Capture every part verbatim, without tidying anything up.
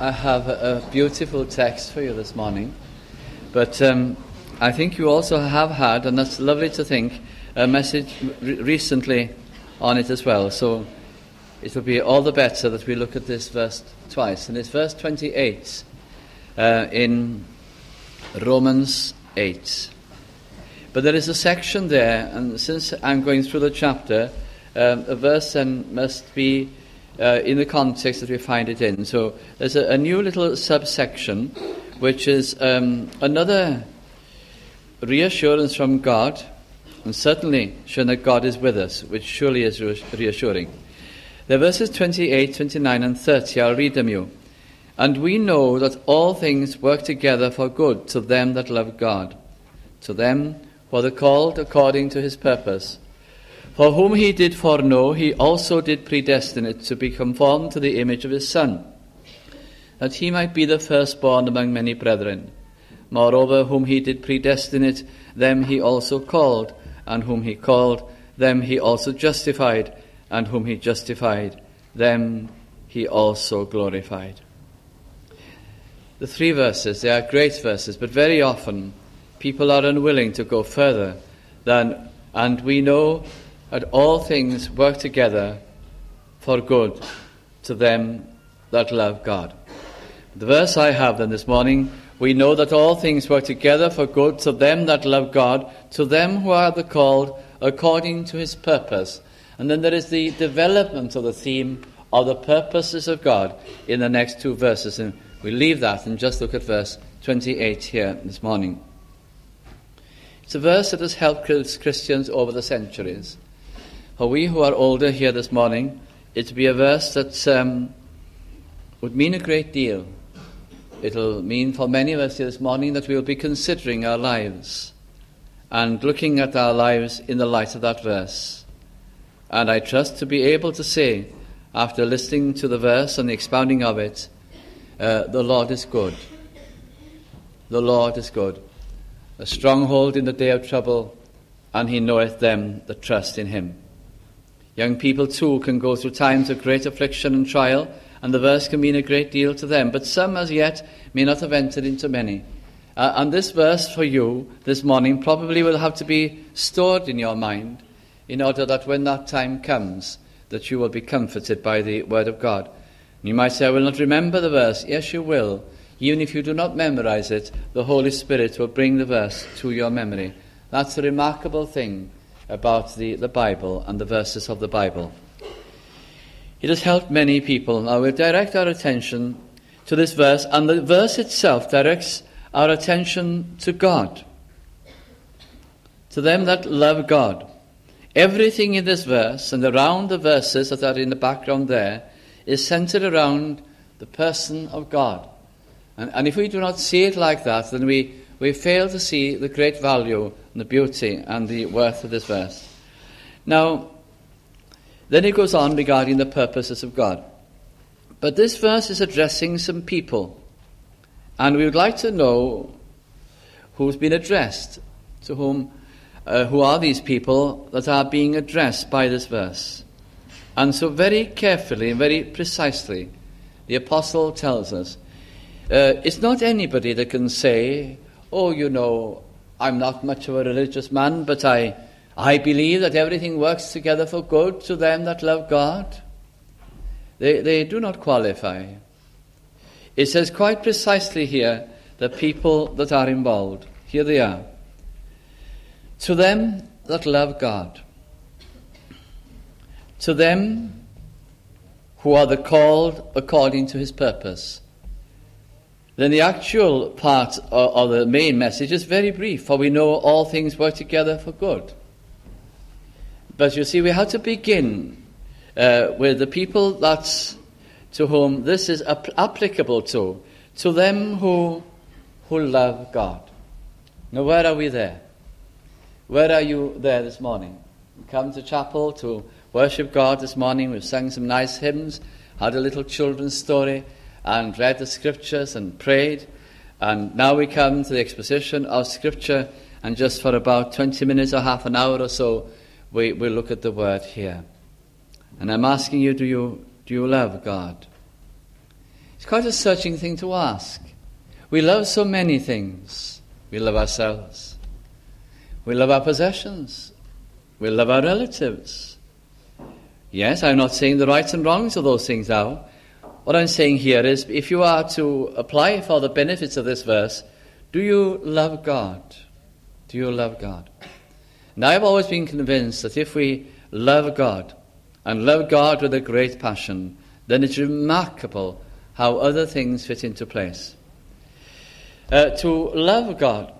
I have a, a beautiful text for you this morning, but um, I think you also have had, and that's lovely to think, a message re- recently on it as well. So it will be all the better that we look at this verse twice. And it's verse twenty-eight uh, in Romans eight. But there is a section there, and since I'm going through the chapter, um, a verse then must be uh, in the context that we find it in. So there's a, a new little subsection, which is um, another reassurance from God, and certainly showing that God is with us, which surely is reassuring. The verses twenty-eight, twenty-nine, and thirty, I'll read them you. And we know that all things work together for good to them that love God, to them who are the called according to his purpose. For whom he did foreknow, he also did predestinate to be conformed to the image of his Son, that he might be the firstborn among many brethren. Moreover, whom he did predestinate, them he also called, and whom he called, them he also justified, and whom he justified, them he also glorified. The three verses, they are great verses, but very often people are unwilling to go further than, and we know that all things work together for good to them that love God. The verse I have then this morning, we know that all things work together for good to them that love God, to them who are the called according to his purpose. And then there is the development of the theme of the purposes of God in the next two verses. And we leave that and just look at verse twenty-eight here this morning. It's a verse that has helped Christians over the centuries. For we who are older here this morning, it will be a verse that um, would mean a great deal. It'll mean for many of us here this morning that we will be considering our lives and looking at our lives in the light of that verse. And I trust to be able to say, after listening to the verse and the expounding of it, uh, the Lord is good. The Lord is good. A stronghold in the day of trouble, and he knoweth them that trust in him. Young people too can go through times of great affliction and trial, and the verse can mean a great deal to them. But some as yet may not have entered into many. Uh, and this verse for you this morning probably will have to be stored in your mind in order that when that time comes, that you will be comforted by the word of God. And you might say, I will not remember the verse. Yes, you will. Even if you do not memorize it, the Holy Spirit will bring the verse to your memory. That's a remarkable thing about the, the Bible and the verses of the Bible. It has helped many people. Now we'll direct our attention to this verse, and the verse itself directs our attention to God, to them that love God. Everything in this verse and around the verses that are in the background there is centered around the person of God. And, and if we do not see it like that, then we, we fail to see the great value and the beauty and the worth of this verse. Now, then it goes on regarding the purposes of God. But this verse is addressing some people. And we would like to know who's been addressed, to whom, uh, who are these people that are being addressed by this verse. And so very carefully and very precisely, the apostle tells us, uh, it's not anybody that can say, oh, you know, I'm not much of a religious man, but I, I believe that everything works together for good to them that love God. They, they do not qualify. It says quite precisely here the people that are involved. Here they are. To them that love God. To them who are the called according to his purpose. Then the actual part of the main message is very brief, for we know all things work together for good. But you see, we have to begin uh, with the people that's to whom this is ap- applicable to, to them who who love God. Now, where are we there? Where are you there this morning? You come to chapel to worship God this morning. We've sung some nice hymns, had a little children's story, and read the scriptures and prayed. And now we come to the exposition of scripture, and just for about twenty minutes or half an hour or so, we will look at the word here. And I'm asking you, do you do you love God? It's quite a searching thing to ask. We love so many things. We love ourselves. We love our possessions. We love our relatives. Yes, I'm not saying the rights and wrongs of those things now. What I'm saying here is, if you are to apply for the benefits of this verse, do you love God? Do you love God? And I've always been convinced that if we love God, and love God with a great passion, then it's remarkable how other things fit into place. Uh, to love God.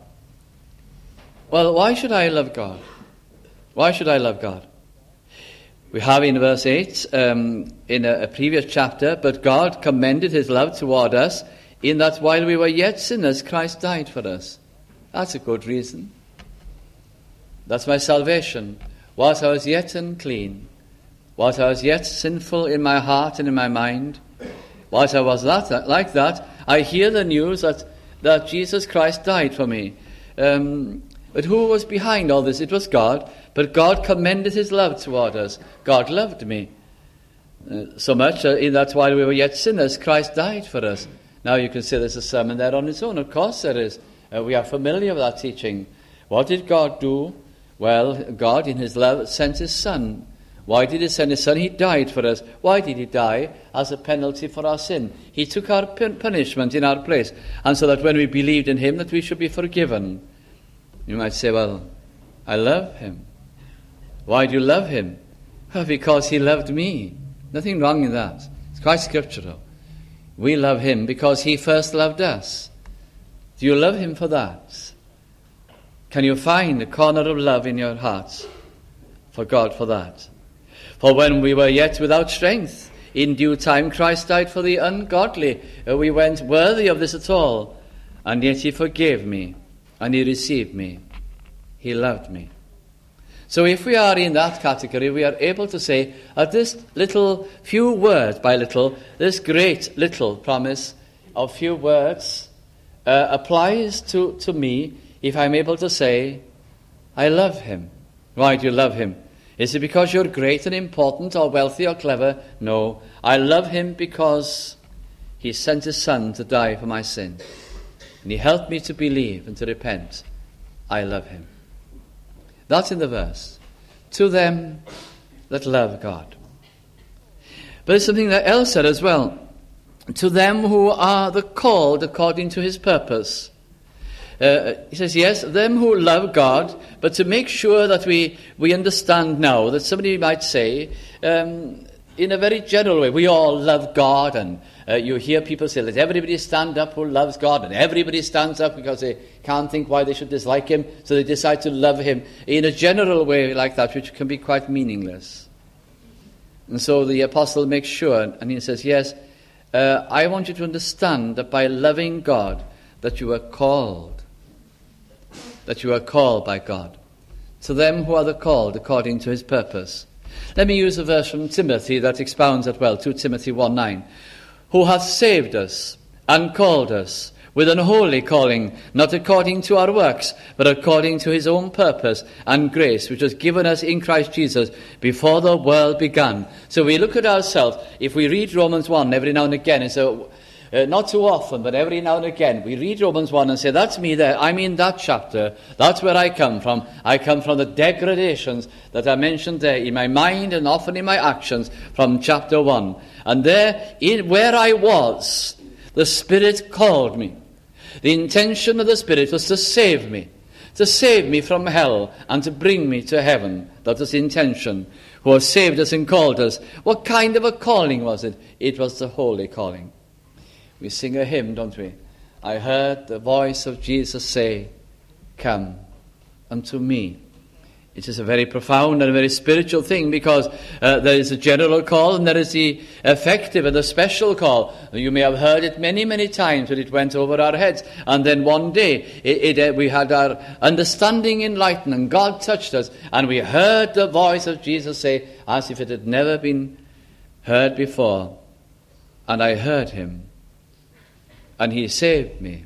Well, why should I love God? Why should I love God? We have in verse eight, um, in a, a previous chapter, but God commended his love toward us in that while we were yet sinners, Christ died for us. That's a good reason. That's my salvation. Whilst I was yet unclean, whilst I was yet sinful in my heart and in my mind, whilst I was that, like that, I hear the news that, that Jesus Christ died for me. Um, but who was behind all this? It was God. But God commended his love toward us. God loved me. Uh, so much uh, in that while we were yet sinners, Christ died for us. Now you can say there's a sermon there on its own. Of course there is. Uh, we are familiar with that teaching. What did God do? Well, God in his love sent his Son. Why did he send his Son? He died for us. Why did he die? As a penalty for our sin. He took our punishment in our place. And so that when we believed in him, that we should be forgiven. You might say, well, I love him. Why do you love him? Well, because he loved me. Nothing wrong in that. It's quite scriptural. We love him because he first loved us. Do you love him for that? Can you find a corner of love in your hearts for God for that? For when we were yet without strength, in due time Christ died for the ungodly. We weren't worthy of this at all. And yet he forgave me. And he received me. He loved me. So if we are in that category, we are able to say, at this little, few words by little, this great little promise of few words uh, applies to, to me if I'm able to say, I love him. Why do you love him? Is it because you're great and important or wealthy or clever? No. I love him because he sent his Son to die for my sin. And he helped me to believe and to repent. I love him. That's in the verse. To them that love God. But there's something that else said as well. To them who are the called according to his purpose. Uh, he says, yes, them who love God, but to make sure that we, we understand now that somebody might say, um, in a very general way, we all love God, and uh, you hear people say, let everybody stand up who loves God, and everybody stands up because they can't think why they should dislike him, so they decide to love him in a general way like that, which can be quite meaningless. And so the apostle makes sure, and he says, yes, uh, I want you to understand that by loving God, that you are called, that you are called by God. To them who are the called according to his purpose. Let me use a verse from Timothy that expounds that well, Second Timothy one nine. Who hath saved us and called us with an holy calling, not according to our works, but according to his own purpose and grace, which was given us in Christ Jesus before the world began. So we look at ourselves, if we read Romans one every now and again, and so Uh, not too often, but every now and again, we read Romans one and say, that's me there, I'm in that chapter, that's where I come from. I come from the degradations that are mentioned there in my mind and often in my actions from chapter one. And there, in where I was, the Spirit called me. The intention of the Spirit was to save me, to save me from hell and to bring me to heaven. That was the intention. Who has saved us and called us. What kind of a calling was it? It was the holy calling. We sing a hymn, don't we? I heard the voice of Jesus say, come unto me. It is a very profound and a very spiritual thing because uh, there is a general call and there is the effective and the special call. You may have heard it many, many times when it went over our heads. And then one day it, it, uh, we had our understanding enlightened and God touched us and we heard the voice of Jesus say as if it had never been heard before. And I heard him. And he saved me,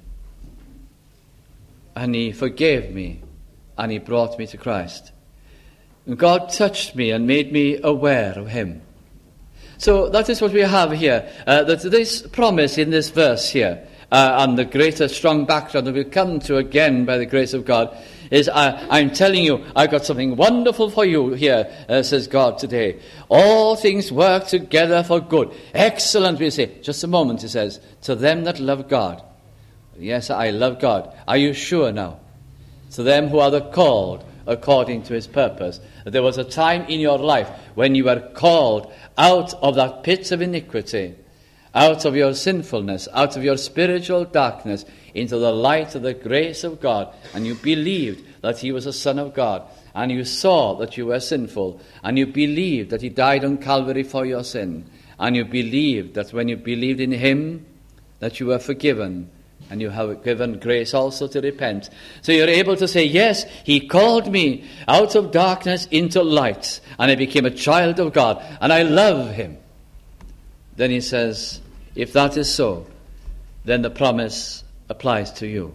and he forgave me, and he brought me to Christ. And God touched me and made me aware of him. So that is what we have here. Uh, that this promise in this verse here, uh, and the greater strong background that we'll come to again by the grace of God, is I, I'm telling you, I've got something wonderful for you here, uh, says God today. All things work together for good. Excellent, we say. Just a moment, he says. To them that love God. Yes, I love God. Are you sure now? To them who are the called according to his purpose. There was a time in your life when you were called out of that pit of iniquity, out of your sinfulness, out of your spiritual darkness, into the light of the grace of God, and you believed that he was a Son of God, and you saw that you were sinful, and you believed that he died on Calvary for your sin, and you believed that when you believed in him, that you were forgiven, and you have given grace also to repent. So you're able to say, yes, he called me out of darkness into light, and I became a child of God, and I love him. Then he says, if that is so, then the promise applies to you.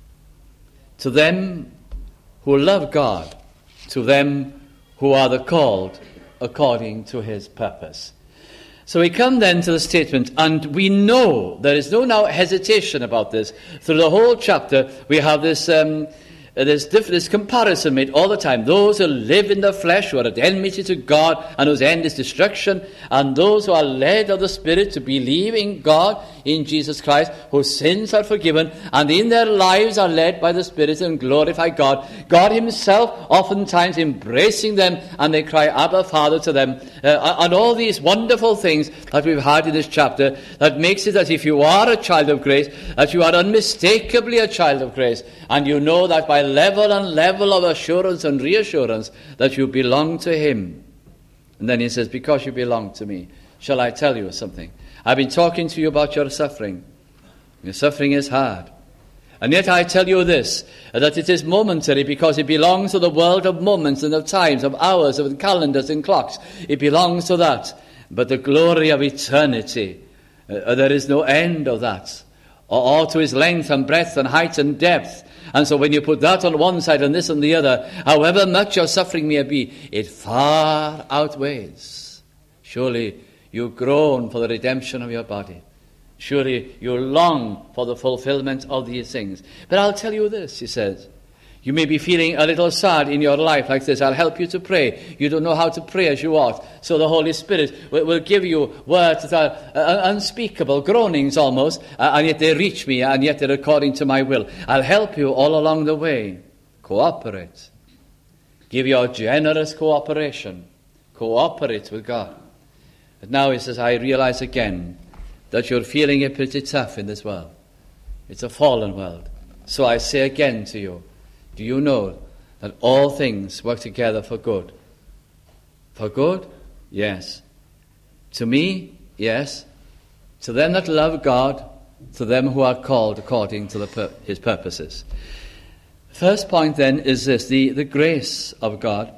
To them who love God, to them who are the called according to his purpose. So we come then to the statement, and we know, there is no now hesitation about this. Through the whole chapter, we have this um, this, diff- this comparison made all the time. Those who live in the flesh, who are at enmity to God, and whose end is destruction, and those who are led of the Spirit to believe in God, in Jesus Christ, whose sins are forgiven, and in their lives are led by the Spirit and glorify God. God himself oftentimes embracing them, and they cry, Abba, Father, to them. Uh, and all these wonderful things that we've had in this chapter, that makes it that if you are a child of grace, that you are unmistakably a child of grace, and you know that by level and level of assurance and reassurance that you belong to him. And then he says, because you belong to me, shall I tell you something? I've been talking to you about your suffering. Your suffering is hard. And yet I tell you this, that it is momentary, because it belongs to the world of moments and of times, of hours, of calendars and clocks. It belongs to that. But the glory of eternity, uh, there is no end of that. Or, or to his length and breadth and height and depth. And so when you put that on one side and this on the other, however much your suffering may be, it far outweighs. Surely you groan for the redemption of your body. Surely you long for the fulfillment of these things. But I'll tell you this, he says. You may be feeling a little sad in your life like this. I'll help you to pray. You don't know how to pray as you ought. So the Holy Spirit will, will give you words that are uh, unspeakable, groanings almost, uh, and yet they reach me, and yet they're according to my will. I'll help you all along the way. Cooperate. Give your generous cooperation. Cooperate with God. But now he says, I realize again that you're feeling it pretty tough in this world. It's a fallen world. So I say again to you, do you know that all things work together for good? For good? Yes. To me? Yes. To them that love God, to them who are called according to the pur- his purposes. First point then is this, the, the grace of God.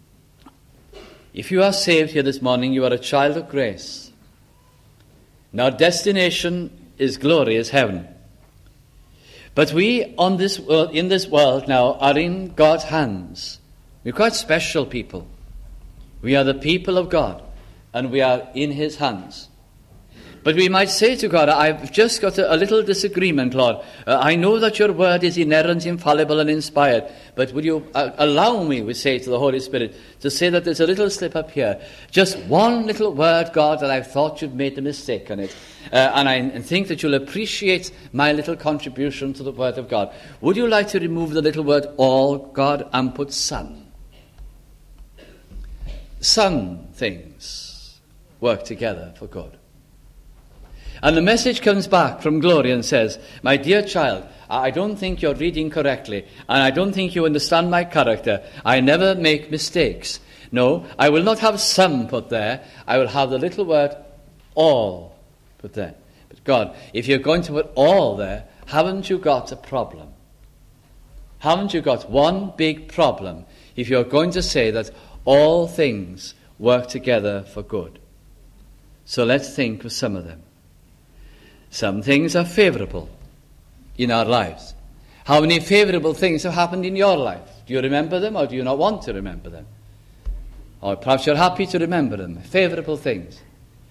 If you are saved here this morning, you are a child of grace. Now, destination is glory, is heaven. But we on this world, in this world now, are in God's hands. We're quite special people. We are the people of God, and we are in his hands. But we might say to God, I've just got a, a little disagreement, Lord. Uh, I know that your word is inerrant, infallible, and inspired. But would you uh, allow me, we say to the Holy Spirit, to say that there's a little slip up here. Just one little word, God, that I thought you'd made a mistake on it. Uh, and I and think that you'll appreciate my little contribution to the word of God. Would you like to remove the little word all, God, and put some? Some things work together for good. And the message comes back from glory and says, my dear child, I don't think you're reading correctly, and I don't think you understand my character. I never make mistakes. No, I will not have some put there. I will have the little word all put there. But God, if you're going to put all there, haven't you got a problem? Haven't you got one big problem if you're going to say that all things work together for good? So let's think of some of them. Some things are favorable in our lives. How many favorable things have happened in your life? Do you remember them, or do you not want to remember them? Or perhaps you're happy to remember them. Favorable things.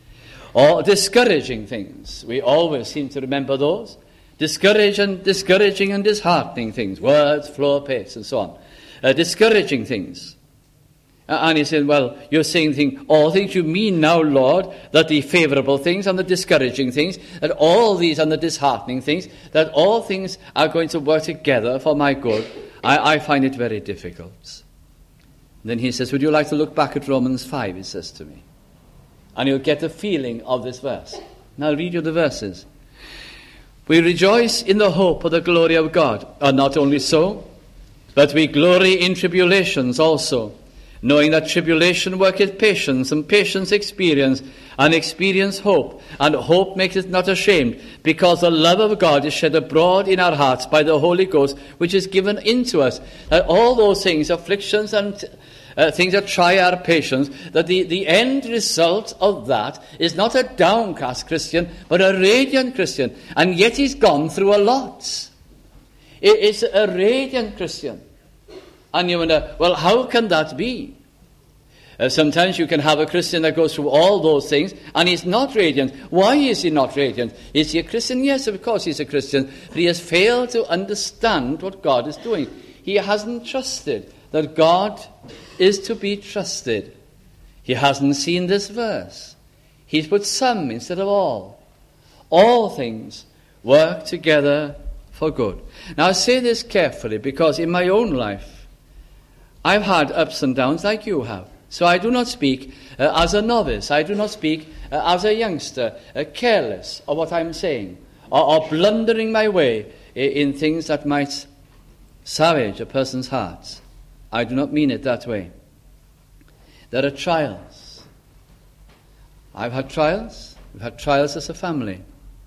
Or discouraging things. We always seem to remember those. Discourage and discouraging and disheartening things. Words, flow, pace, and so on. Uh, discouraging things. Uh, and he said, well, you're saying things, all things you mean now, Lord, that the favorable things and the discouraging things, that all these and the disheartening things, that all things are going to work together for my good. I, I find it very difficult. Then he says, would you like to look back at Romans five, he says to me. And you'll get the feeling of this verse. And I'll read you the verses. We rejoice in the hope of the glory of God. And not only so, but we glory in tribulations also, knowing that tribulation worketh patience, and patience experience, and experience hope. And hope maketh not ashamed, because the love of God is shed abroad in our hearts by the Holy Ghost, which is given into us. That all those things, afflictions and uh, things that try our patience, that the, the end result of that is not a downcast Christian, but a radiant Christian. And yet he's gone through a lot. It, it's a radiant Christian. And you wonder, well, how can that be? Uh, sometimes you can have a Christian that goes through all those things, and he's not radiant. Why is he not radiant? Is he a Christian? Yes, of course he's a Christian. But he has failed to understand what God is doing. He hasn't trusted that God is to be trusted. He hasn't seen this verse. He's put some instead of all. All things work together for good. Now I say this carefully, because in my own life, I've had ups and downs like you have. So I do not speak uh, as a novice. I do not speak uh, as a youngster, uh, careless of what I'm saying, or, or blundering my way in, in things that might savage a person's heart. I do not mean it that way. There are trials. I've had trials. We've had trials as a family.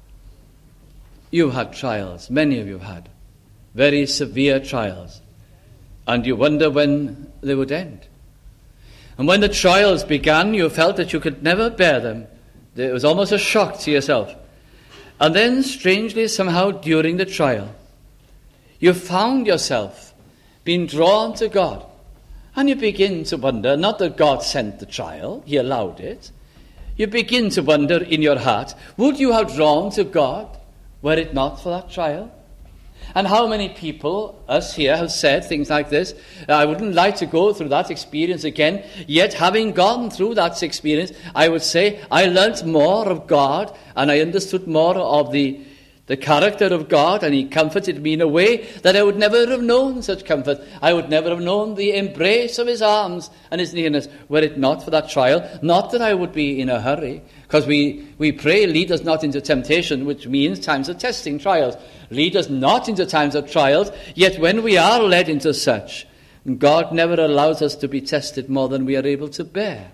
You've had trials. Many of you have had very severe trials. And you wonder when they would end. And when the trials began, you felt that you could never bear them. It was almost a shock to yourself. And then, strangely, somehow, during the trial, you found yourself being drawn to God. And you begin to wonder, not that God sent the trial, He allowed it. You begin to wonder in your heart, would you have drawn to God were it not for that trial? And how many people, us here, have said things like this, I wouldn't like to go through that experience again, yet having gone through that experience, I would say I learnt more of God, and I understood more of the, the character of God, and He comforted me in a way that I would never have known such comfort. I would never have known the embrace of His arms and His nearness, were it not for that trial. Not that I would be in a hurry, because we, we pray, lead us not into temptation, which means times of testing, trials. Lead us not into times of trials, yet when we are led into such, God never allows us to be tested more than we are able to bear.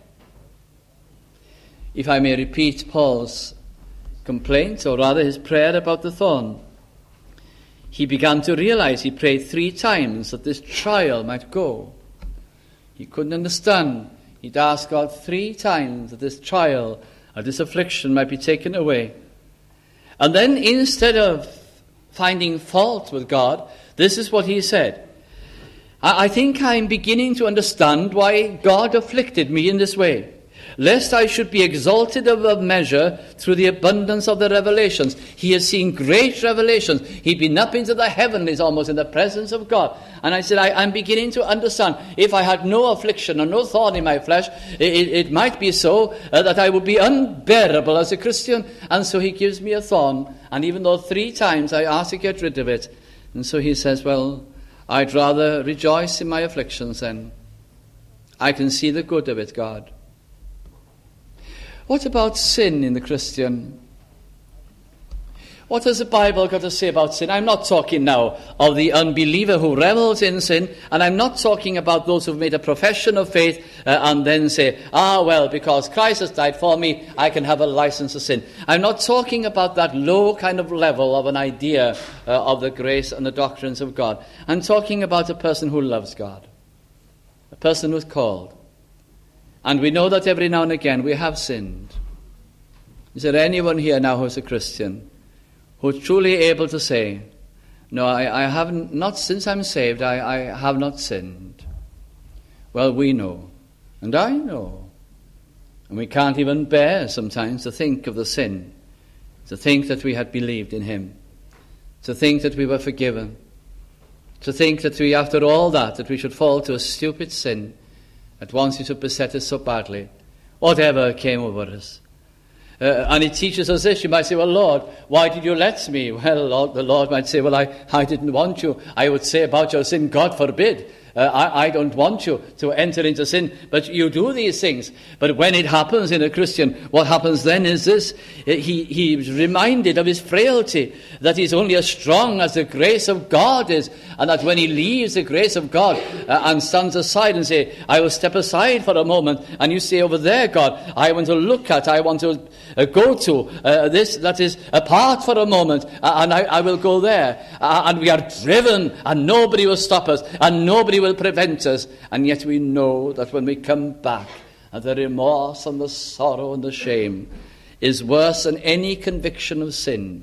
If I may repeat Paul's complaint, or rather his prayer about the thorn, he began to realize, he prayed three times that this trial might go. He couldn't understand. He'd ask God three times that this trial or this affliction might be taken away. And then instead of finding fault with God, this is what he said. I, I think I'm beginning to understand why God afflicted me in this way, lest I should be exalted above measure through the abundance of the revelations. He has seen great revelations. He'd been up into the heavenlies almost in the presence of God. And I said, I, I'm beginning to understand. If I had no affliction or no thorn in my flesh, it, it might be so uh, that I would be unbearable as a Christian. And so he gives me a thorn. And even though three times I asked to get rid of it, and so he says, well, I'd rather rejoice in my afflictions then. I can see the good of it, God. What about sin in the Christian? What has the Bible got to say about sin? I'm not talking now of the unbeliever who revels in sin, and I'm not talking about those who've made a profession of faith uh, and then say, ah, well, because Christ has died for me, I can have a license to sin. I'm not talking about that low kind of level of an idea uh, of the grace and the doctrines of God. I'm talking about a person who loves God, a person who's called. And we know that every now and again we have sinned. Is there anyone here now who's a Christian who's truly able to say, no, I, I haven't, not since I'm saved, I, I have not sinned? Well, we know, and I know, And we can't even bear sometimes to think of the sin, to think that we had believed in him, to think that we were forgiven, to think that we, after all that, that we should fall to a stupid sin at once it should beset us so badly, whatever came over us. Uh, and it teaches us this. You might say, well, Lord, why did you let me? Well, Lord, the Lord might say, well, I, I didn't want you. I would say about your sin, God forbid. Uh, I, I don't want you to enter into sin, but you do these things. But when it happens in a Christian, what happens then is this. He, he's reminded of his frailty, that he's only as strong as the grace of God is, and that when he leaves the grace of God uh, and stands aside and say, I will step aside for a moment, and you say over there, God, I want to look at, I want to uh, go to uh, this that is apart for a moment, uh, and I, I will go there. Uh, and we are driven, and nobody will stop us, and nobody will will prevent us, and yet we know that when we come back, and the remorse and the sorrow and the shame is worse than any conviction of sin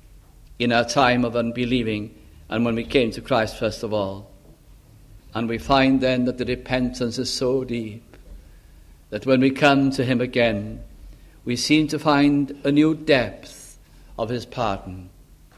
in our time of unbelieving and when we came to Christ first of all. And we find then that the repentance is so deep that when we come to him again, we seem to find a new depth of his pardon,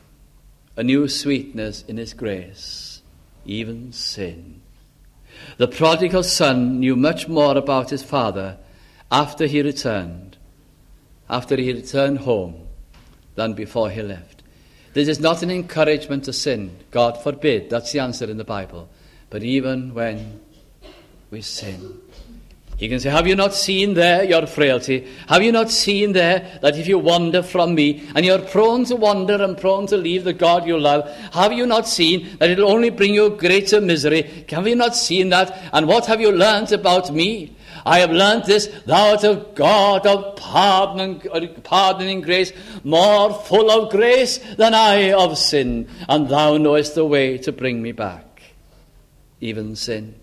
a new sweetness in his grace, even sin. The prodigal son knew much more about his father after he returned, after he returned home, than before he left. This is not an encouragement to sin. God forbid. That's the answer in the Bible. But even when we sin, he can say, have you not seen there your frailty? Have you not seen there that if you wander from me, and you're prone to wander and prone to leave the God you love, have you not seen that it'll only bring you greater misery? Have you not seen that? And what have you learnt about me? I have learnt this, thou art a God of pardon and, pardoning grace, more full of grace than I of sin, and thou knowest the way to bring me back, even sin.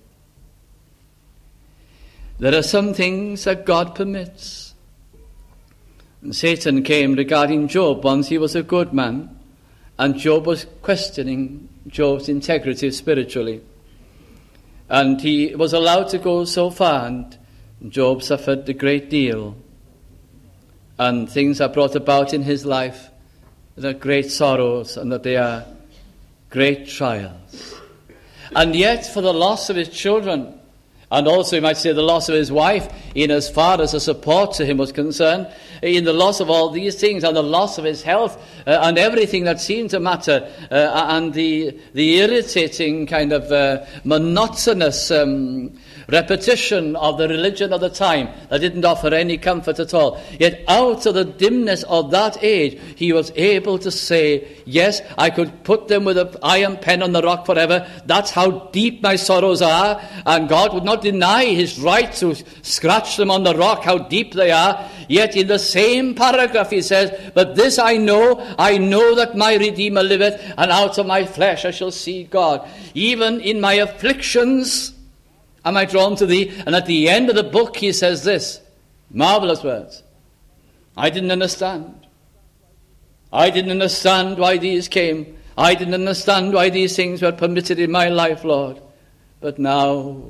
There are some things that God permits. And Satan came regarding Job once. He was a good man, and Job was questioning Job's integrity spiritually. And he was allowed to go so far, and Job suffered a great deal. And things are brought about in his life that are great sorrows and that they are great trials. And yet, for the loss of his children, and also, you might say, the loss of his wife, in as far as a support to him was concerned, in the loss of all these things, and the loss of his health, uh, and everything that seemed to matter, uh, and the the irritating kind of uh, monotonous um, repetition of the religion of the time that didn't offer any comfort at all. Yet out of the dimness of that age, he was able to say, yes, I could put them with an iron pen on the rock forever. That's how deep my sorrows are, and God would not deny his right to scratch them on the rock, how deep they are. Yet in the same paragraph he says, but this I know, I know that my Redeemer liveth, and out of my flesh I shall see God. Even in my afflictions am I drawn to thee. And at the end of the book he says this, marvelous words. I didn't understand. I didn't understand why these came. I didn't understand why these things were permitted in my life, Lord. But now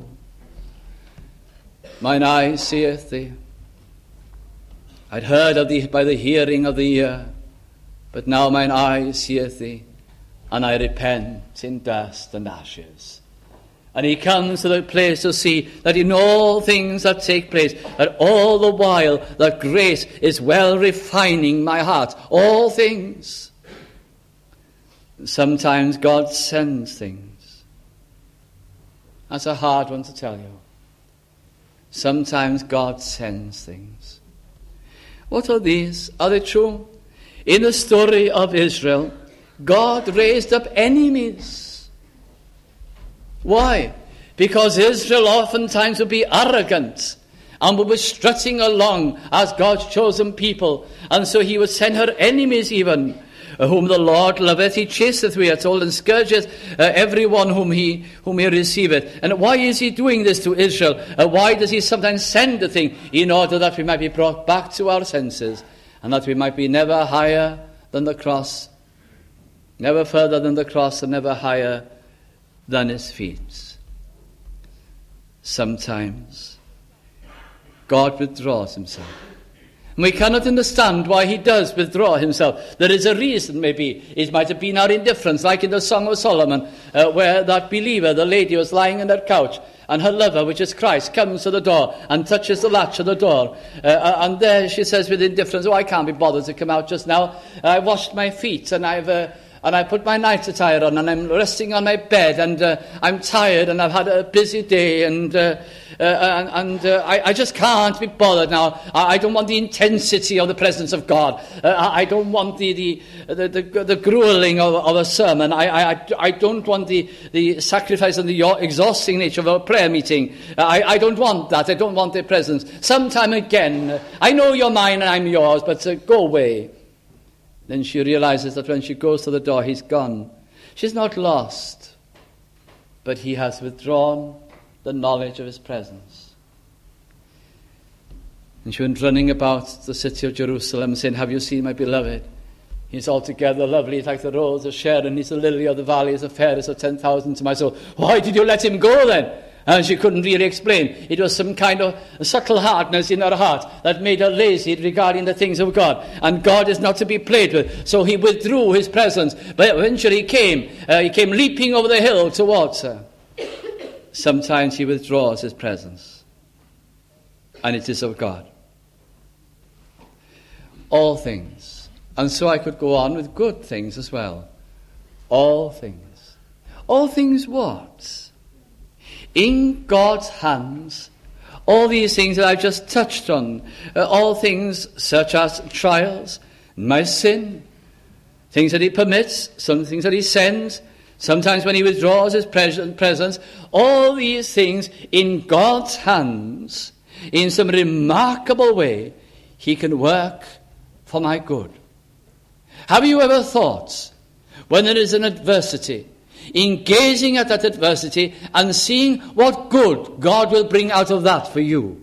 mine eye seeth thee. I'd heard of thee by the hearing of the ear, but now mine eye seeth thee, and I repent in dust and ashes. And he comes to the place to see that in all things that take place, that all the while that grace is well refining my heart. All things. Sometimes God sends things. That's a hard one to tell you. Sometimes God sends things. What are these? Are they true? In the story of Israel, God raised up enemies. Why? Because Israel oftentimes would be arrogant and would be strutting along as God's chosen people. And so he would send her enemies even, whom the Lord loveth, he chaseth, we are told, and scourgeth uh, everyone whom he whom he receiveth. And why is he doing this to Israel? Uh, why does he sometimes send a thing? In order that we might be brought back to our senses, and that we might be never higher than the cross, never further than the cross, and never higher than his feet. Sometimes God withdraws himself. And we cannot understand why he does withdraw himself. There is a reason, maybe. It might have been our indifference, like in the Song of Solomon, uh, where that believer, the lady, was lying on that couch, and her lover, which is Christ, comes to the door and touches the latch of the door. Uh, and there she says with indifference, oh, I can't be bothered to come out just now. I washed my feet, and I've... Uh, And I put my night attire on, and I'm resting on my bed, and uh, I'm tired, and I've had a busy day, and uh, uh, and, and uh, I, I just can't be bothered now. I, I don't want the intensity of the presence of God. Uh, I, I don't want the the the, the, the grueling of, of a sermon. I, I I don't want the, the sacrifice and the exhausting nature of a prayer meeting. I, I don't want that. I don't want their presence. Sometime again, I know you're mine and I'm yours, but uh, go away. Then she realizes that when she goes to the door, he's gone. She's not lost, but he has withdrawn the knowledge of his presence. And she went running about the city of Jerusalem saying, have you seen my beloved? He's altogether lovely, he's like the rose of Sharon, he's the lily of the valley, he's the fairest of ten thousand to my soul. Why did you let him go then? And she couldn't really explain. It was some kind of subtle hardness in her heart that made her lazy regarding the things of God. And God is not to be played with. So he withdrew his presence. But eventually he came. Uh, he came leaping over the hill towards her. Sometimes he withdraws his presence. And it is of God. All things. And so I could go on with good things as well. All things. All things what? In God's hands, all these things that I've just touched on, uh, all things such as trials, my sin, things that he permits, some things that he sends, sometimes when he withdraws his presence, all these things in God's hands, in some remarkable way, he can work for my good. Have you ever thought, when there is an adversity, in gazing at that adversity and seeing what good God will bring out of that for you?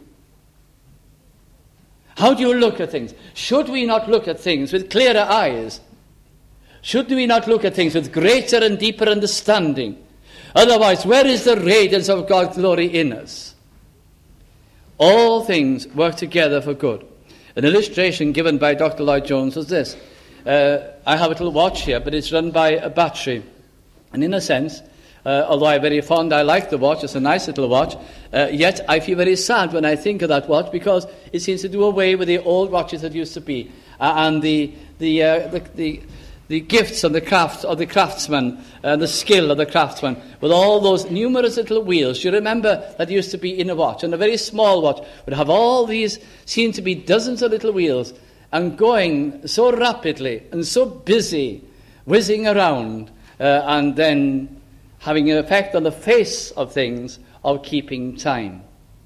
How do you look at things? Should we not look at things with clearer eyes? Should we not look at things with greater and deeper understanding? Otherwise, where is the radiance of God's glory in us? All things work together for good. An illustration given by Doctor Lloyd Jones was this. Uh, I have a little watch here, but it's run by a battery. And in a sense, uh, although I'm very fond, I like the watch, it's a nice little watch, uh, yet I feel very sad when I think of that watch because it seems to do away with the old watches that used to be, uh, and the the, uh, the the the gifts of the craft of the craftsman, and uh, the skill of the craftsman, with all those numerous little wheels. You remember that used to be in a watch, and a very small watch would have all these, seem to be dozens of little wheels, and going so rapidly and so busy, whizzing around, Uh, and then having an effect on the face of things of keeping time.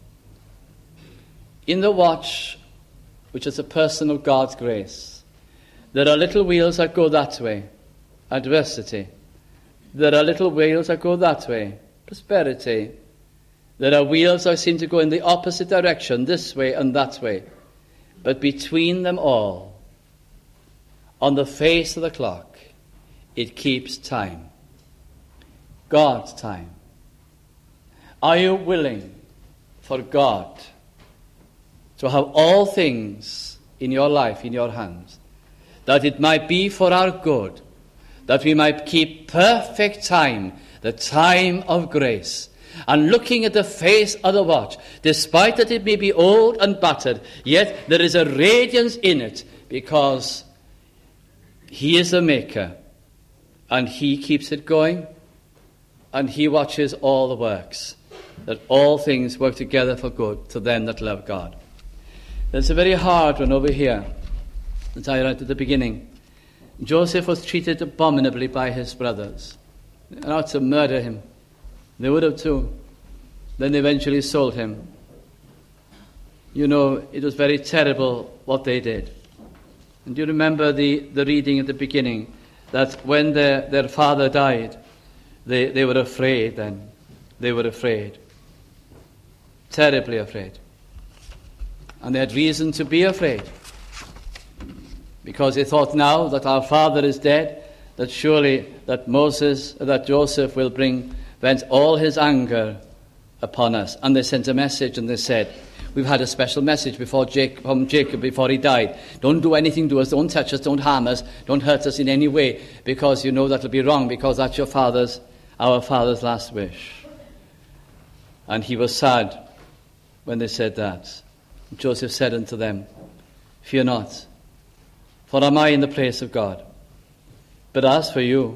In the watch, which is a person of God's grace, there are little wheels that go that way, adversity. There are little wheels that go that way, prosperity. There are wheels that seem to go in the opposite direction, this way and that way. But between them all, on the face of the clock, it keeps time. God's time. Are you willing for God to have all things in your life, in your hands, that it might be for our good, that we might keep perfect time, the time of grace, and looking at the face of the watch, despite that it may be old and battered, yet there is a radiance in it, because he is the maker, and he keeps it going, and he watches all the works, that all things work together for good to them that love God. There's a very hard one over here, that I read at the beginning. Joseph was treated abominably by his brothers. They were out to murder him. They would have too. Then they eventually sold him. You know, it was very terrible what they did. And do you remember the, the reading at the beginning, that when their, their father died, they, they were afraid then. They were afraid. Terribly afraid. And they had reason to be afraid. Because they thought, now that our father is dead, that surely that Moses, that Joseph will bring, vent all his anger upon us. And they sent a message and they said, we've had a special message before Jacob, from Jacob before he died. Don't do anything to us, don't touch us, don't harm us, don't hurt us in any way, because you know that'll be wrong, because that's your father's, our father's last wish. And he was sad when they said that. Joseph said unto them, fear not, for am I in the place of God? But as for you,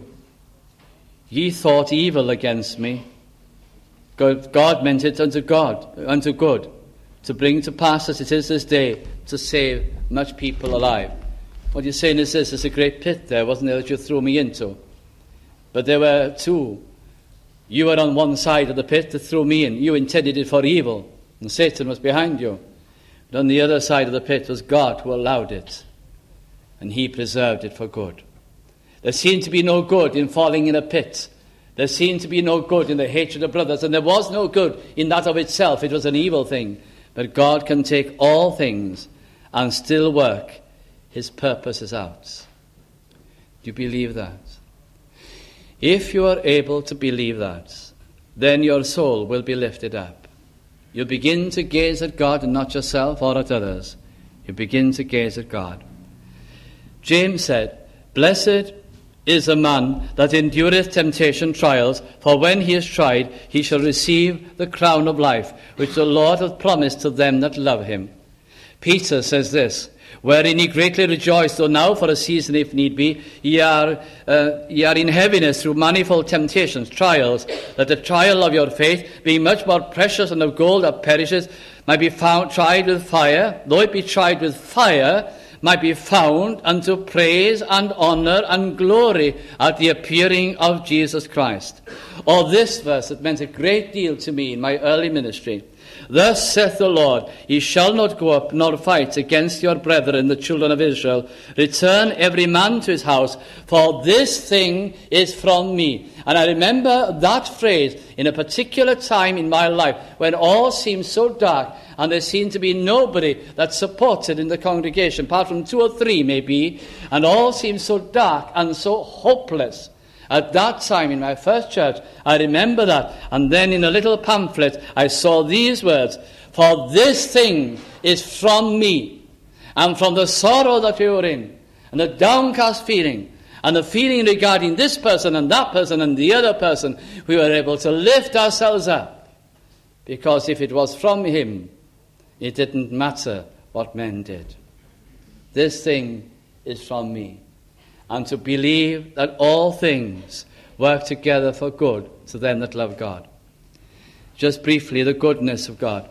ye thought evil against me. God, God meant it unto God, unto good, to bring to pass as it is this day, to save much people alive. What you're saying is this, there's a great pit there, wasn't there, that you threw me into? But there were two. You were on one side of the pit that threw me in. You intended it for evil, and Satan was behind you. But on the other side of the pit was God who allowed it, and he preserved it for good. There seemed to be no good in falling in a pit. There seemed to be no good in the hatred of brothers, and there was no good in that of itself. It was an evil thing. But God can take all things and still work his purposes out. Do you believe that? If you are able to believe that, then your soul will be lifted up. You'll begin to gaze at God and not yourself or at others. You begin to gaze at God. James said, blessed is a man that endureth temptation trials, for when he is tried, he shall receive the crown of life, which the Lord hath promised to them that love him. Peter says this, wherein ye greatly rejoice, though now for a season, if need be, ye are, uh, ye are in heaviness through manifold temptations, trials, that the trial of your faith, being much more precious than of gold that perishes, might be found tried with fire, though it be tried with fire, might be found unto praise and honour and glory at the appearing of Jesus Christ. Or this verse, it meant a great deal to me in my early ministry. Thus saith the Lord, ye shall not go up nor fight against your brethren, the children of Israel. Return every man to his house, for this thing is from me. And I remember that phrase in a particular time in my life when all seemed so dark and there seemed to be nobody that supported in the congregation, apart from two or three maybe, and all seemed so dark and so hopeless. At that time in my first church, I remember that. And then in a little pamphlet, I saw these words, for this thing is from me, and from the sorrow that we were in, and the downcast feeling, and the feeling regarding this person and that person and the other person, we were able to lift ourselves up. Because if it was from him, it didn't matter what men did. This thing is from me. And to believe that all things work together for good to them that love God. Just briefly, the goodness of God.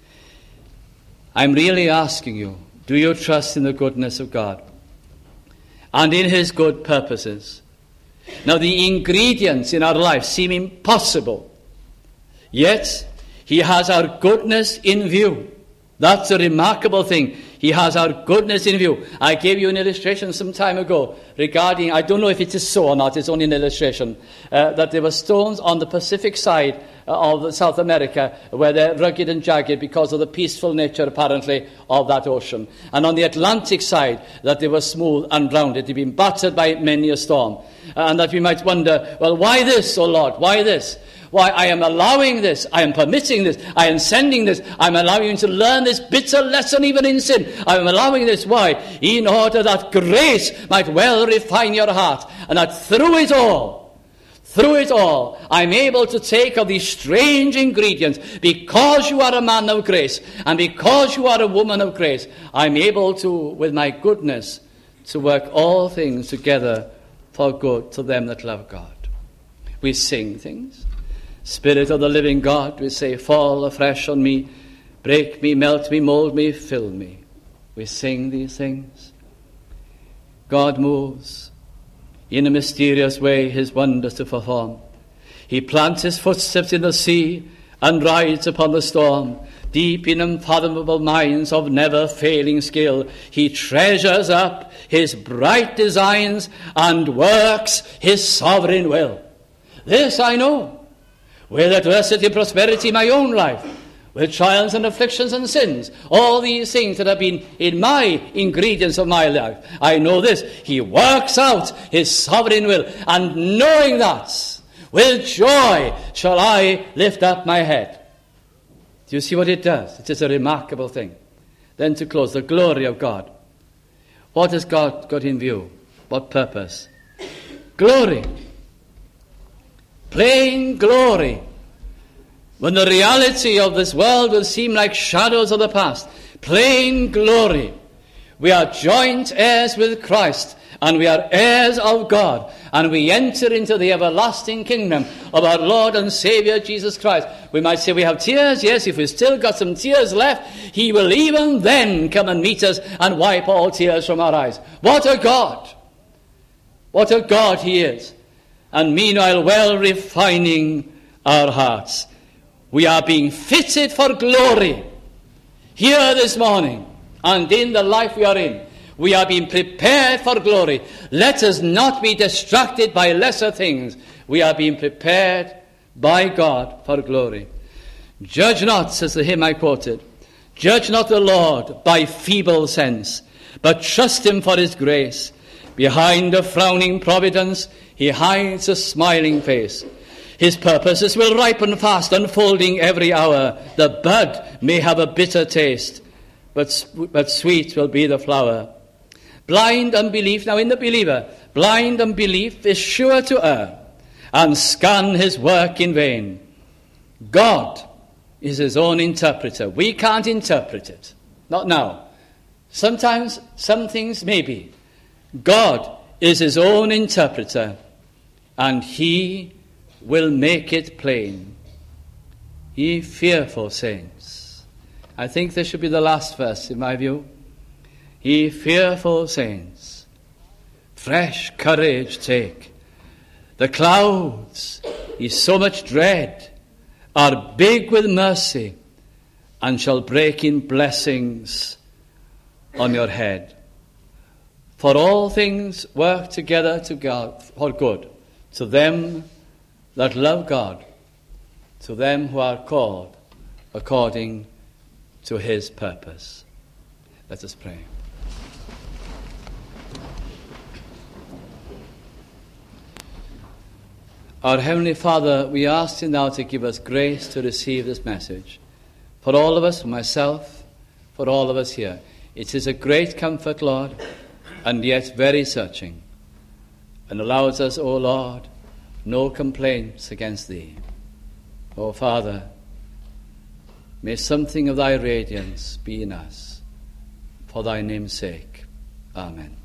I'm really asking you, do you trust in the goodness of God? And in his good purposes? Now, the ingredients in our life seem impossible. Yet, he has our goodness in view. That's a remarkable thing. He has our goodness in view. I gave you an illustration some time ago regarding, I don't know if it is so or not, it's only an illustration, uh, that there were stones on the Pacific side of South America where they're rugged and jagged because of the peaceful nature, apparently, of that ocean. And on the Atlantic side, that they were smooth and rounded. They've been battered by many a storm. And that we might wonder, well, why this, O Lord? Why this? Why, I am allowing this, I am permitting this, I am sending this, I am allowing you to learn this bitter lesson even in sin. I am allowing this, why? In order that grace might well refine your heart, and that through it all, through it all, I am able to take of these strange ingredients, because you are a man of grace, and because you are a woman of grace, I am able to, with my goodness, to work all things together for good to them that love God. We sing things. Spirit of the living God, we say, fall afresh on me, break me, melt me, mold me, fill me. We sing these things. God moves in a mysterious way his wonders to perform. He plants his footsteps in the sea and rides upon the storm. Deep in unfathomable minds of never-failing skill, he treasures up his bright designs and works his sovereign will. This I know. With adversity and prosperity in my own life, with trials and afflictions and sins, all these things that have been in my ingredients of my life, I know this, he works out his sovereign will, and knowing that, with joy shall I lift up my head. Do you see what it does? It is a remarkable thing. Then to close, the glory of God. What has God got in view? What purpose? Glory. Plain glory. When the reality of this world will seem like shadows of the past. Plain glory. We are joint heirs with Christ, and we are heirs of God, and we enter into the everlasting kingdom of our Lord and Savior Jesus Christ. We might say we have tears. Yes, if we've still got some tears left, he will even then come and meet us and wipe all tears from our eyes. What a God! What a God he is. And meanwhile, well refining our hearts. We are being fitted for glory here this morning and in the life we are in. We are being prepared for glory. Let us not be distracted by lesser things. We are being prepared by God for glory. Judge not, says the hymn I quoted, judge not the Lord by feeble sense, but trust him for his grace. Behind a frowning providence, he hides a smiling face. His purposes will ripen fast, unfolding every hour. The bud may have a bitter taste, but, but sweet will be the flower. Blind unbelief, now in the believer, blind unbelief is sure to err and scan his work in vain. God is his own interpreter. We can't interpret it. Not now. Sometimes some things may be. God is his own interpreter, and he will make it plain. Ye fearful saints. I think this should be the last verse in my view. Ye fearful saints, fresh courage take. The clouds ye so much dread are big with mercy and shall break in blessings on your head. For all things work together to God for good, to them that love God, to them who are called according to his purpose. Let us pray. Our Heavenly Father, we ask you now to give us grace to receive this message. For all of us, for myself, for all of us here. It is a great comfort, Lord, and yet very searching, and allows us, O Lord, no complaints against thee. O Father, may something of thy radiance be in us, for thy name's sake. Amen.